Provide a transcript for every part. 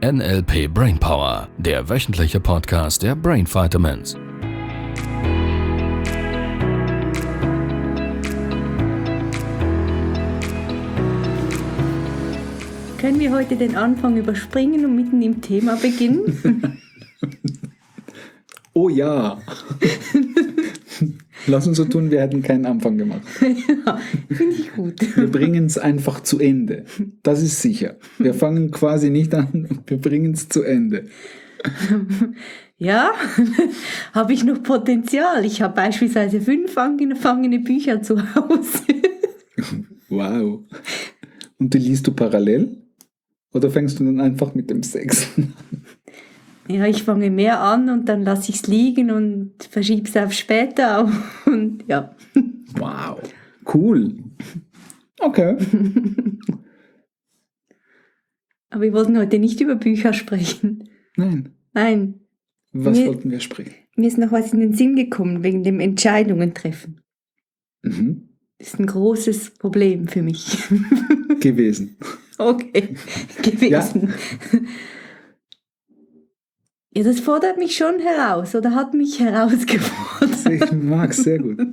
NLP Brainpower, der wöchentliche Podcast der Brain Vitamins. Können wir heute den Anfang überspringen und mitten im Thema beginnen? Oh ja. Lass uns so tun, wir hätten keinen Anfang gemacht. Ja, finde ich gut. Wir bringen es einfach zu Ende. Das ist sicher. Wir fangen quasi nicht an, wir bringen es zu Ende. Ja, habe ich noch Potenzial. Ich habe beispielsweise 5 angefangene Bücher zu Hause. Wow. Und die liest du parallel? Oder fängst du dann einfach mit dem 6. an? Ja, ich fange mehr an und dann lasse ich es liegen und verschiebe es auf später. Und ja. Wow. Cool. Okay. Aber wir wollten heute nicht über Bücher sprechen. Nein. Nein. Was wollten wir sprechen? Mir ist noch was in den Sinn gekommen wegen dem Entscheidungen treffen. Mhm. Das ist ein großes Problem für mich. Gewesen. Okay, gewesen. Ja, das fordert mich schon heraus oder hat mich herausgefordert. Ich mag es sehr gut.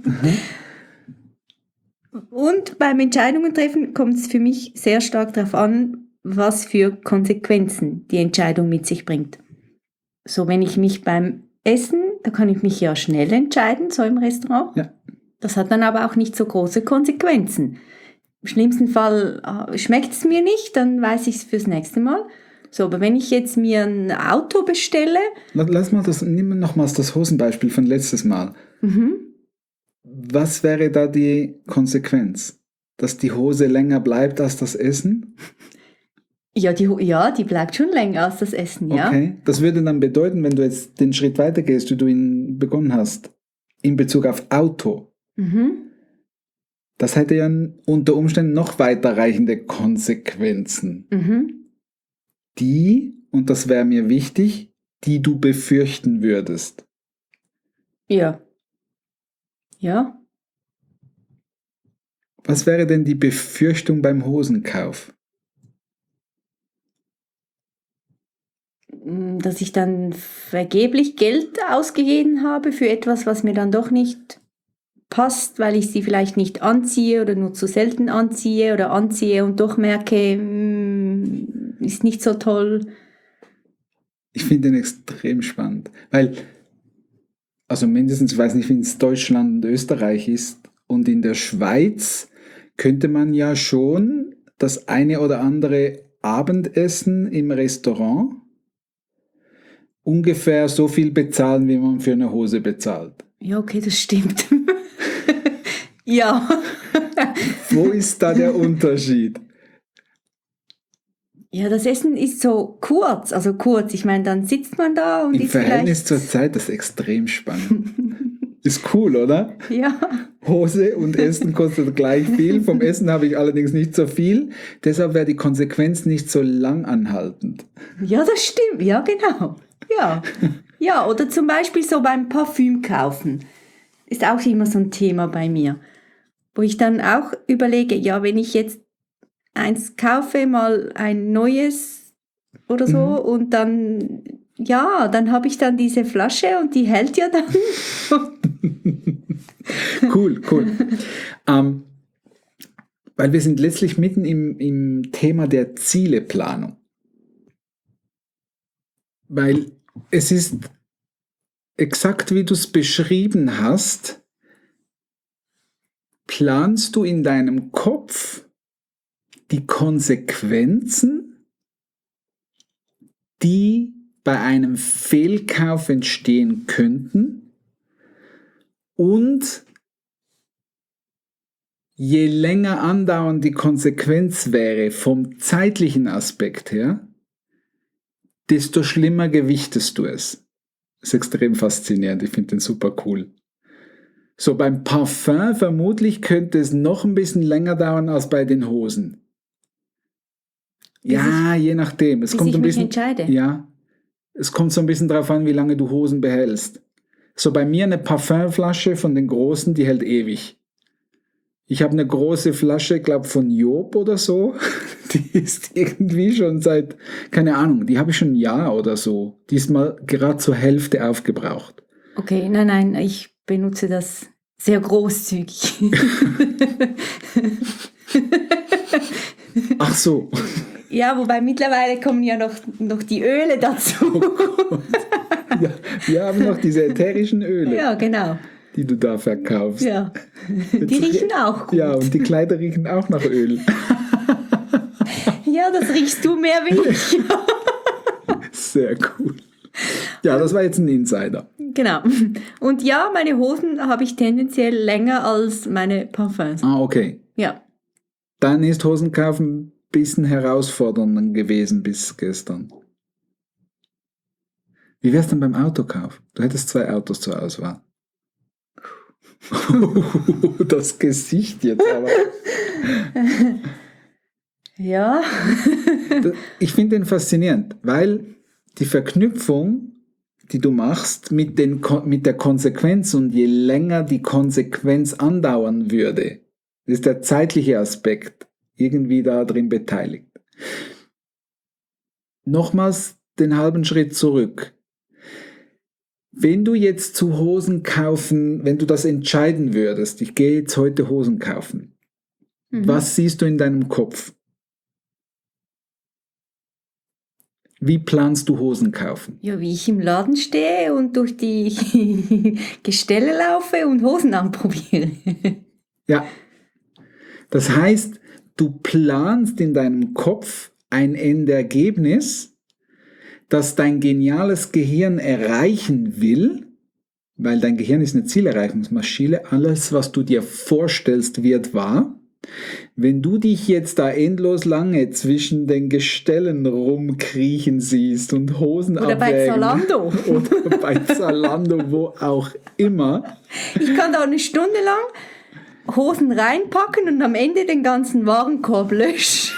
Und beim Entscheidungen treffen kommt es für mich sehr stark darauf an, was für Konsequenzen die Entscheidung mit sich bringt. So, wenn ich mich beim Essen, da kann ich mich ja schnell entscheiden, so im Restaurant. Ja. Das hat dann aber auch nicht so große Konsequenzen. Im schlimmsten Fall schmeckt es mir nicht, dann weiß ich es fürs nächste Mal. So, aber wenn ich jetzt mir ein Auto bestelle... Nimm nochmals das Hosenbeispiel von letztes Mal. Mhm. Was wäre da die Konsequenz? Dass die Hose länger bleibt als das Essen? Ja, die bleibt schon länger als das Essen, ja. Okay, das würde dann bedeuten, wenn du jetzt den Schritt weitergehst, wie du ihn begonnen hast, in Bezug auf Auto. Mhm. Das hätte ja unter Umständen noch weiterreichende Konsequenzen. Mhm. Die, und das wäre mir wichtig, die du befürchten würdest. Ja. Ja. Was wäre denn die Befürchtung beim Hosenkauf? Dass ich dann vergeblich Geld ausgegeben habe für etwas, was mir dann doch nicht passt, weil ich sie vielleicht nicht anziehe oder nur zu selten anziehe oder anziehe und doch merke, ist nicht so toll. Ich finde den extrem spannend, weil, also mindestens, ich weiß nicht, wie es Deutschland und Österreich ist, und in der Schweiz könnte man ja schon das eine oder andere Abendessen im Restaurant ungefähr so viel bezahlen, wie man für eine Hose bezahlt. Ja, okay, das stimmt. Ja. Wo ist da der Unterschied? Ja, das Essen ist so kurz, ich meine, dann sitzt man da und im ist Verhältnis vielleicht... zur Zeit, das ist extrem spannend. Ist cool, oder? Ja. Hose und Essen kostet gleich viel. Vom Essen habe ich allerdings nicht so viel. Deshalb wäre die Konsequenz nicht so lang anhaltend. Ja, das stimmt. Ja, genau. Ja. Ja, oder zum Beispiel so beim Parfüm kaufen. Ist auch immer so ein Thema bei mir. Wo ich dann auch überlege, ja, wenn ich jetzt eins kaufe, mal ein neues oder so, und dann, ja, dann habe ich dann diese Flasche und die hält ja dann. Cool. Weil wir sind letztlich mitten im Thema der Zieleplanung. Weil es ist exakt wie du es beschrieben hast, planst du in deinem Kopf die Konsequenzen, die bei einem Fehlkauf entstehen könnten, und je länger andauernd die Konsequenz wäre vom zeitlichen Aspekt her, desto schlimmer gewichtest du es. Das ist extrem faszinierend, ich finde den super cool. So, beim Parfum vermutlich könnte es noch ein bisschen länger dauern als bei den Hosen. Ja, je nachdem. Es kommt ich ein mich bisschen, entscheide. ja, es kommt so ein bisschen darauf an, wie lange du Hosen behältst. So, bei mir eine Parfümflasche von den großen, die hält ewig. Ich habe eine große Flasche, glaube von Job oder so. Die ist irgendwie schon seit, keine Ahnung, die habe ich schon ein Jahr oder so. Die ist mal gerade zur Hälfte aufgebraucht. Okay, nein, ich benutze das sehr großzügig. Ach so. Ja, wobei mittlerweile kommen ja noch die Öle dazu. Ja, wir haben noch diese ätherischen Öle, Ja, genau. die du da verkaufst. Ja. Die riechen auch gut. Ja, und die Kleider riechen auch nach Öl. Ja, das riechst du mehr wie ich. Sehr cool. Ja, das war jetzt ein Insider. Genau. Und ja, meine Hosen habe ich tendenziell länger als meine Parfums. Ah, okay. Ja. Dann ist Hosenkaufen ein bisschen herausfordernder gewesen bis gestern. Wie wär's denn beim Autokauf? Du hättest 2 Autos zur Auswahl. Das Gesicht jetzt aber. Ja. Ich finde den faszinierend, weil die Verknüpfung, die du machst mit der Konsequenz und je länger die Konsequenz andauern würde, ist der zeitliche Aspekt irgendwie da drin beteiligt. Nochmals den halben Schritt zurück. Wenn du jetzt zu Hosen kaufen, wenn du das entscheiden würdest, ich gehe jetzt heute Hosen kaufen, was siehst du in deinem Kopf? Wie planst du Hosen kaufen? Ja, wie ich im Laden stehe und durch die Gestelle laufe und Hosen anprobiere. Ja, das heißt, du planst in deinem Kopf ein Endergebnis, das dein geniales Gehirn erreichen will, weil dein Gehirn ist eine Zielerreichungsmaschine, alles, was du dir vorstellst, wird wahr. Wenn du dich jetzt da endlos lange zwischen den Gestellen rumkriechen siehst und Hosen Oder abwägen, bei Zalando. oder bei Zalando, wo auch immer. Ich kann da eine Stunde lang Hosen reinpacken und am Ende den ganzen Warenkorb löschen.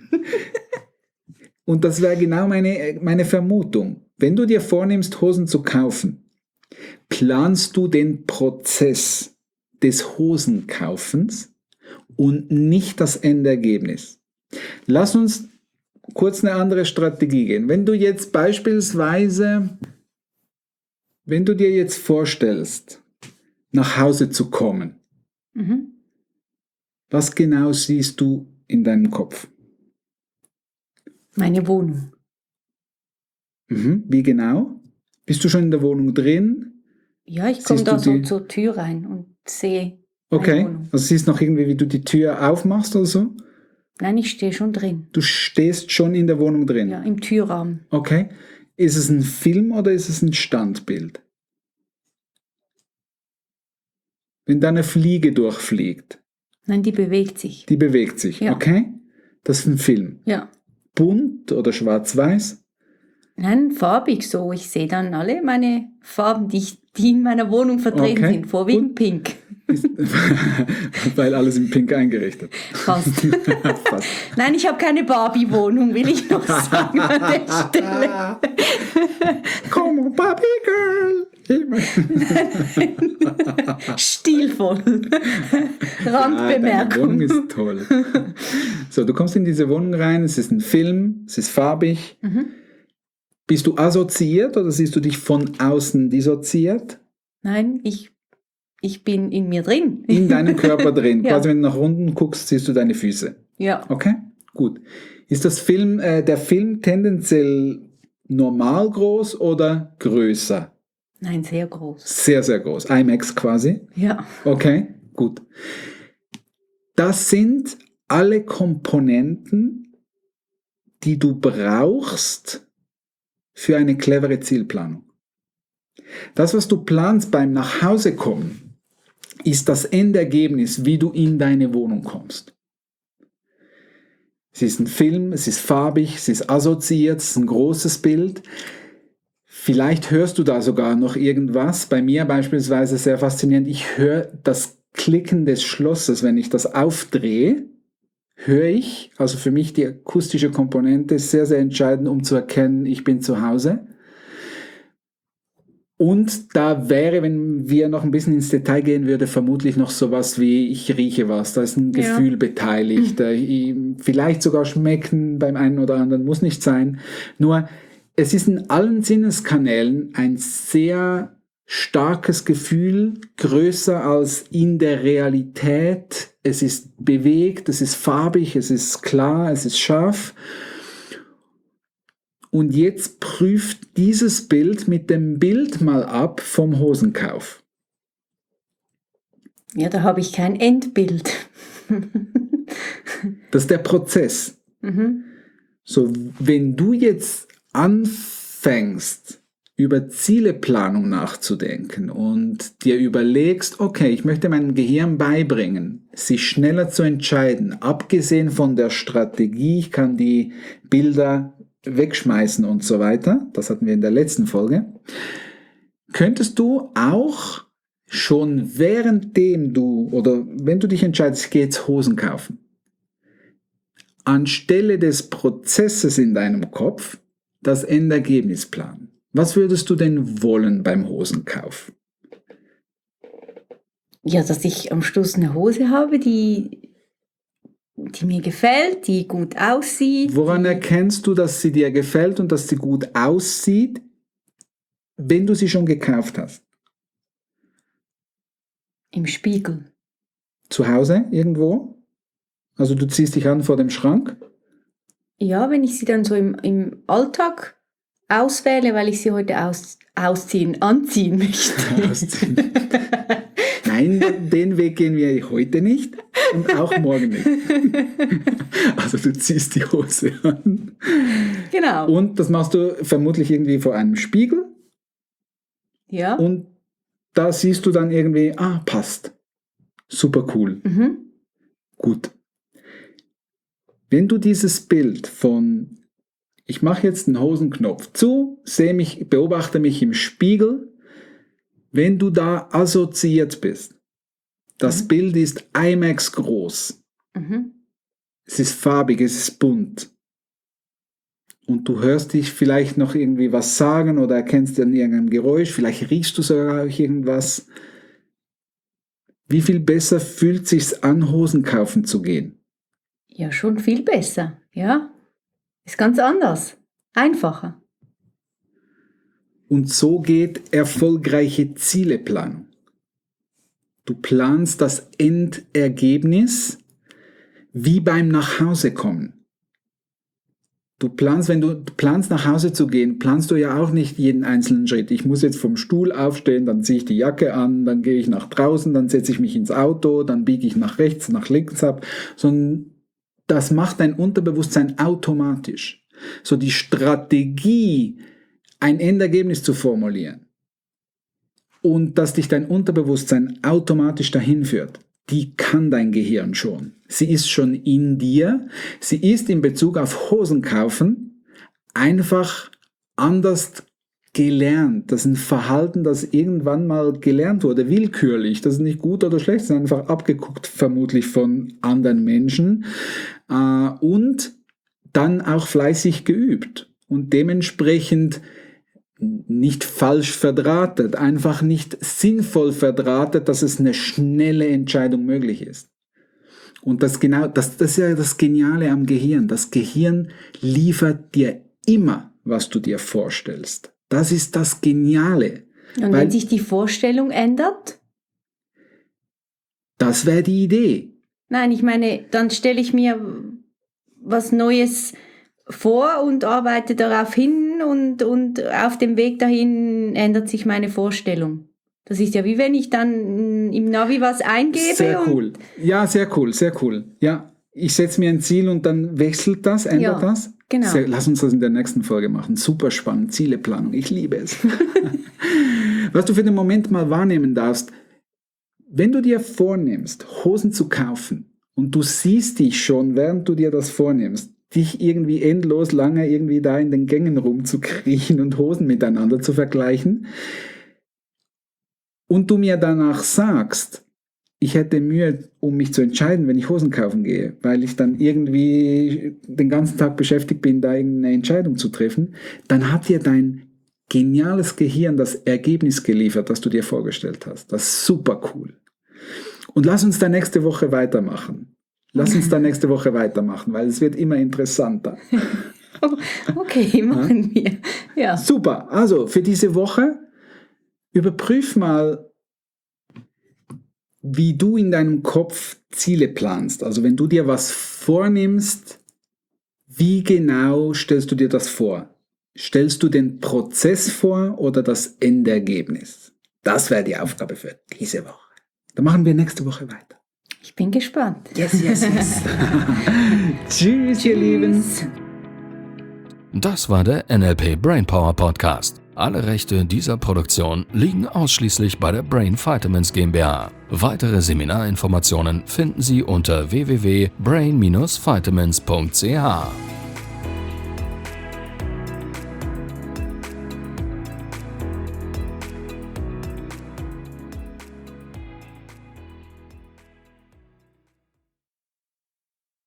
Und das wäre genau meine Vermutung. Wenn du dir vornimmst, Hosen zu kaufen, planst du den Prozess des Hosenkaufens und nicht das Endergebnis. Lass uns kurz eine andere Strategie gehen. Wenn du jetzt beispielsweise, wenn du dir jetzt vorstellst, nach Hause zu kommen, was genau siehst du in deinem Kopf? Meine Wohnung. Wie genau? Bist du schon in der Wohnung drin? Ja, ich komme Siehst da du so die- zur Tür rein und sehe Okay, meine Wohnung. also siehst noch irgendwie, wie du die Tür aufmachst oder so? Nein, ich stehe schon drin. Du stehst schon in der Wohnung drin? Ja, im Türrahmen. Okay. Ist es ein Film oder ist es ein Standbild? Wenn da eine Fliege durchfliegt, Nein, die bewegt sich. die bewegt sich, Ja. okay? Das ist ein Film. Ja. Bunt oder schwarz-weiß? Nein, farbig so. Ich sehe dann alle meine Farben, die in meiner Wohnung vertreten Okay, sind. Vorwiegend pink. Ist, weil alles in Pink eingerichtet. Fast. Fast. Nein, ich habe keine Barbie-Wohnung, will ich noch sagen an der Stelle. Come on, Barbie Girl! Stilvoll. Ah, deine Randbemerkung. Wohnung ist toll. So, du kommst in diese Wohnung rein, es ist ein Film, es ist farbig. Bist du assoziiert oder siehst du dich von außen dissoziiert? Nein, ich bin in mir drin. In deinem Körper drin. Ja. Quasi, wenn du nach unten guckst, siehst du deine Füße. Ja. Okay, gut. Ist der Film tendenziell normal groß oder größer? Nein, sehr groß. Sehr, sehr groß. IMAX quasi. Ja. Okay, gut. Das sind alle Komponenten, die du brauchst für eine clevere Zielplanung. Das, was du planst beim Nachhausekommen, ist das Endergebnis, wie du in deine Wohnung kommst. Es ist ein Film, es ist farbig, es ist assoziiert, es ist ein großes Bild. Vielleicht hörst du da sogar noch irgendwas. Bei mir beispielsweise sehr faszinierend, ich höre das Klicken des Schlosses, wenn ich das aufdrehe, höre ich, also für mich die akustische Komponente ist sehr, sehr entscheidend, um zu erkennen, ich bin zu Hause. Und da wäre, wenn wir noch ein bisschen ins Detail gehen würde, vermutlich noch sowas wie, ich rieche was, da ist ein Gefühl beteiligt, vielleicht sogar schmecken beim einen oder anderen, muss nicht sein. Nur, es ist in allen Sinneskanälen ein sehr starkes Gefühl, größer als in der Realität. Es ist bewegt, es ist farbig, es ist klar, es ist scharf. Und jetzt prüft dieses Bild mit dem Bild mal ab vom Hosenkauf. Ja, da habe ich kein Endbild. Das ist der Prozess. So, wenn du jetzt anfängst, über Zieleplanung nachzudenken und dir überlegst, okay, ich möchte meinem Gehirn beibringen, sich schneller zu entscheiden, abgesehen von der Strategie, ich kann die Bilder wegschmeißen und so weiter, das hatten wir in der letzten Folge, könntest du auch schon währenddem du, oder wenn du dich entscheidest, ich gehe jetzt Hosen kaufen, anstelle des Prozesses in deinem Kopf das Endergebnis planen. Was würdest du denn wollen beim Hosenkauf? Ja, dass ich am Schluss eine Hose habe, die mir gefällt, die gut aussieht. Woran erkennst du, dass sie dir gefällt und dass sie gut aussieht, wenn du sie schon gekauft hast? Im Spiegel. Zu Hause irgendwo? Also du ziehst dich an vor dem Schrank? Ja, wenn ich sie dann so im Alltag auswähle, weil ich sie heute anziehen möchte. Ausziehen. Nein, den Weg gehen wir heute nicht und auch morgen nicht. Also du ziehst die Hose an. Genau. Und das machst du vermutlich irgendwie vor einem Spiegel. Ja. Und da siehst du dann irgendwie, passt. Super cool. Gut. Wenn du dieses Bild von, ich mache jetzt einen Hosenknopf zu, sehe mich, beobachte mich im Spiegel, wenn du da assoziiert bist, das Bild ist IMAX groß, es ist farbig, es ist bunt und du hörst dich vielleicht noch irgendwie was sagen oder erkennst an irgendeinem Geräusch, vielleicht riechst du sogar irgendwas. Wie viel besser fühlt sich's an, Hosen kaufen zu gehen? Ja, schon viel besser, ja. Ist ganz anders, einfacher. Und so geht erfolgreiche Zieleplanung. Du planst das Endergebnis wie beim Nachhausekommen. Wenn du planst nach Hause zu gehen, planst du ja auch nicht jeden einzelnen Schritt. Ich muss jetzt vom Stuhl aufstehen, dann ziehe ich die Jacke an, dann gehe ich nach draußen, dann setze ich mich ins Auto, dann biege ich nach rechts, nach links ab. Sondern das macht dein Unterbewusstsein automatisch. So die Strategie, ein Endergebnis zu formulieren und dass dich dein Unterbewusstsein automatisch dahin führt, die kann dein Gehirn schon. Sie ist schon in dir. Sie ist in Bezug auf Hosen kaufen einfach anders gelernt. Das ist ein Verhalten, das irgendwann mal gelernt wurde, willkürlich. Das ist nicht gut oder schlecht, das ist einfach abgeguckt vermutlich von anderen Menschen und dann auch fleißig geübt und dementsprechend nicht falsch verdrahtet, einfach nicht sinnvoll verdrahtet, dass es eine schnelle Entscheidung möglich ist. Und das ist ja das Geniale am Gehirn. Das Gehirn liefert dir immer, was du dir vorstellst. Das ist das Geniale. Und wenn sich die Vorstellung ändert? Das wäre die Idee. Nein, ich meine, dann stelle ich mir was Neues vor und arbeite darauf hin und auf dem Weg dahin ändert sich meine Vorstellung. Das ist ja wie wenn ich dann im Navi was eingebe. Sehr cool. Ja, sehr cool, sehr cool. Ja, ich setze mir ein Ziel und dann wechselt das, ändert das. Genau. Lass uns das in der nächsten Folge machen. Super spannend, Zieleplanung, ich liebe es. Was du für den Moment mal wahrnehmen darfst, wenn du dir vornimmst, Hosen zu kaufen und du siehst dich schon, während du dir das vornimmst, dich irgendwie endlos lange irgendwie da in den Gängen rumzukriechen und Hosen miteinander zu vergleichen und du mir danach sagst, ich hätte Mühe, um mich zu entscheiden, wenn ich Hosen kaufen gehe, weil ich dann irgendwie den ganzen Tag beschäftigt bin, da irgendeine Entscheidung zu treffen, dann hat dir dein geniales Gehirn das Ergebnis geliefert, das du dir vorgestellt hast. Das ist super cool. Und lass uns da nächste Woche weitermachen. Weil es wird immer interessanter. Okay, machen wir. Ja. Super, also für diese Woche überprüf mal, wie du in deinem Kopf Ziele planst. Also wenn du dir was vornimmst, wie genau stellst du dir das vor? Stellst du den Prozess vor oder das Endergebnis? Das wäre die Aufgabe für diese Woche. Dann machen wir nächste Woche weiter. Ich bin gespannt. Yes. Tschüss, ihr Lieben. Das war der NLP Brainpower Podcast. Alle Rechte dieser Produktion liegen ausschließlich bei der Brain Vitamins GmbH. Weitere Seminarinformationen finden Sie unter www.brain-vitamins.ch.